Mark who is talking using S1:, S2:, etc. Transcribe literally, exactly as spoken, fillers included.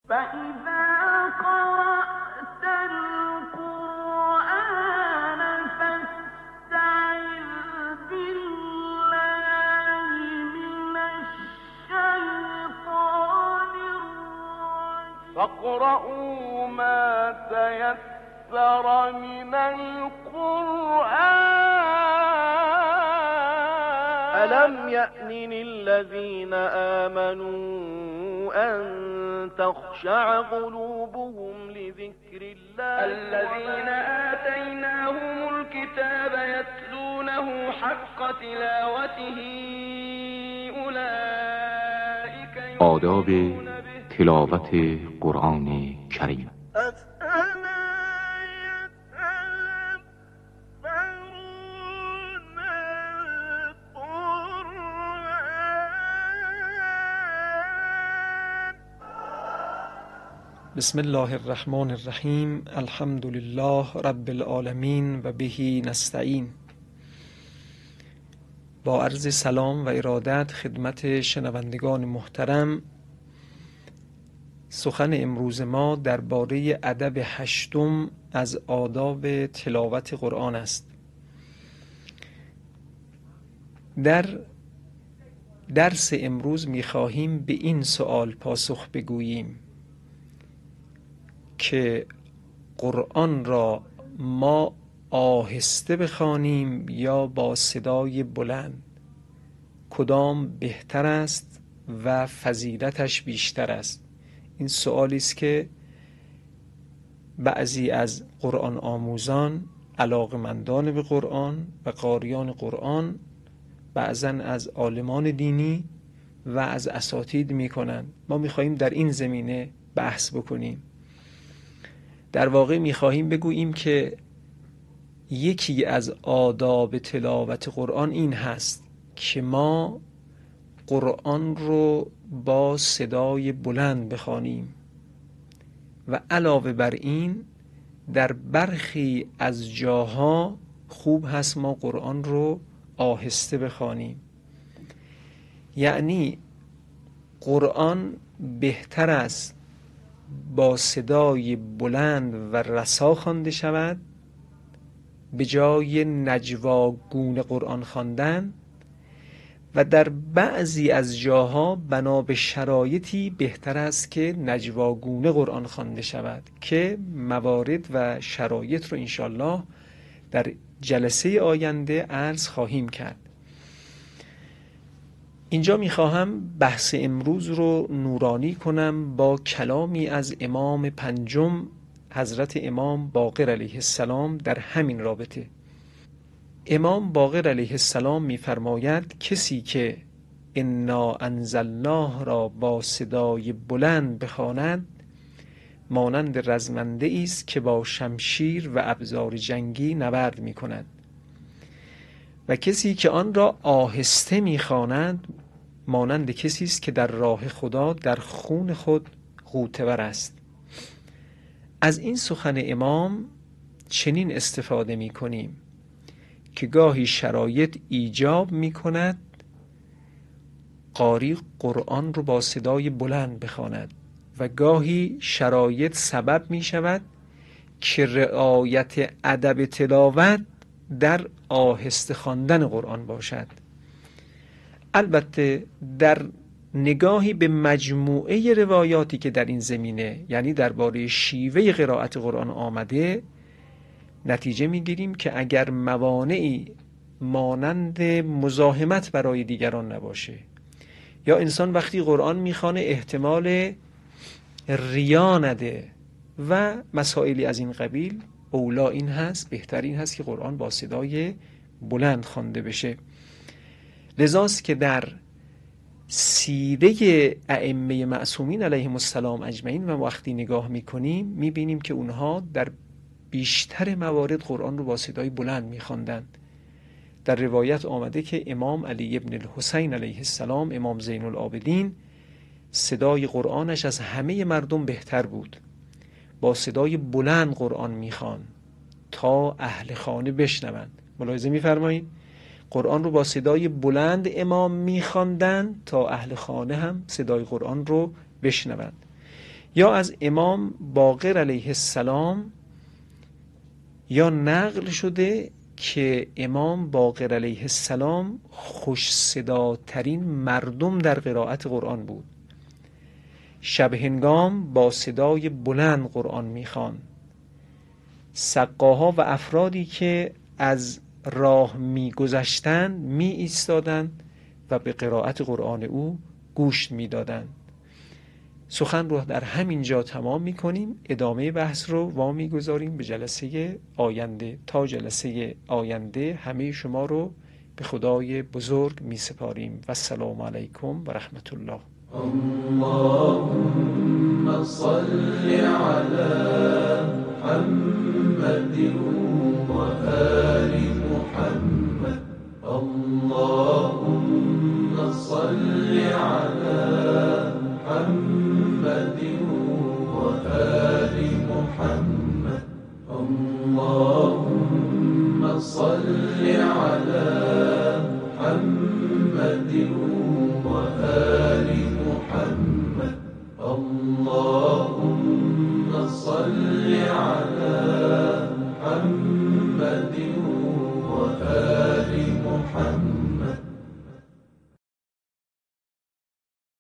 S1: فإذا قرأت القرآن فاستعذ بالله من الشيطان الرجيم فاقرؤوا ما تيسر من القرآن ألم يأن الذين آمنوا أن تخشع قلوبهم لذكر الله الذين آتيناهم الكتاب يتلونه حق تلاوته أولئك
S2: آداب تلاوت قرآن کریم.
S3: بسم الله الرحمن الرحیم. الحمد لله رب العالمین و به نستعین. با عرض سلام و ارادت خدمت شنوندگان محترم، سخن امروز ما درباره ادب هشتم از آداب تلاوت قرآن است. در درس امروز می‌خواهیم به این سوال پاسخ بگوییم که قرآن را ما آهسته بخوانیم یا با صدای بلند، کدام بهتر است و فضیلتش بیشتر است؟ این سوالی است که بعضی از قرآن آموزان، علاقه‌مندان به قرآن و قاریان قرآن، بعضا از عالمان دینی و از اساتید میکنند. ما میخواییم در این زمینه بحث بکنیم. در واقع میخواهیم بگوییم که یکی از آداب تلاوت قرآن این هست که ما قرآن رو با صدای بلند بخوانیم و علاوه بر این در برخی از جاها خوب هست ما قرآن رو آهسته بخوانیم. یعنی قرآن بهتر است با صدای بلند و رسا خوانده شود به جای نجواگون قرآن خواندن، و در بعضی از جاها بنا به شرایطی بهتر است که نجواگونه قرآن خوانده شود که موارد و شرایط رو انشالله در جلسه آینده عرض خواهیم کرد. اینجا میخواهم بحث امروز رو نورانی کنم با کلامی از امام پنجم حضرت امام باقر علیه السلام در همین رابطه. امام باقر علیه السلام میفرماید کسی که انا انزلناه را با صدای بلند بخواند مانند رزمنده است که با شمشیر و ابزار جنگی نبرد میکند، و کسی که آن را آهسته میخواند مانند کسی است که در راه خدا در خون خود غوطه ور است. از این سخن امام چنین استفاده میکنیم که گاهی شرایط ایجاب میکند قاری قرآن رو با صدای بلند بخواند و گاهی شرایط سبب میشود که رعایت ادب تلاوت در آهسته خواندن قرآن باشد. البته در نگاهی به مجموعه روایاتی که در این زمینه، یعنی درباره شیوه قرائت قرآن آمده، نتیجه میگیریم که اگر موانعی مانند مزاحمت برای دیگران نباشه یا انسان وقتی قرآن میخوانه احتمال ریا نده و مسائلی از این قبیل، اولا این هست، بهترین هست که قرآن با صدای بلند خوانده بشه. لذاست که در سیره ائمه معصومین علیهم السلام اجمعین و وقتی نگاه میکنیم میبینیم که اونها در بیشتر موارد قرآن رو با صدای بلند میخواندن. در روایت آمده که امام علی ابن الحسین علیه السلام، امام زین العابدین، صدای قرآنش از همه مردم بهتر بود. با صدای بلند قرآن میخوان تا اهل خانه بشنوند. ملاحظه میفرمایید قرآن رو با صدای بلند امام میخواندن تا اهل خانه هم صدای قرآن رو بشنوند. یا از امام باقر علیه السلام یا نقل شده که امام باقر علیه السلام خوش صداترین مردم در قرائت قرآن بود. شب هنگام با صدای بلند قرآن میخوان. سقاها و افرادی که از راه میگذشتند می ایستادند و به قرائت قرآن او گوش میدادند. سخن رو در همین جا تمام میکنیم. ادامه بحث رو وامی گذاریم به جلسه آینده. تا جلسه آینده همه شما رو به خدای بزرگ می سپاریم و السلام علیکم و رحمت الله.
S4: اللهم صل على محمد و آل محمد. اللهم صل على محمد و آل محمد. اللهم صل على محمد و آل محمد. اللهم صل على محمد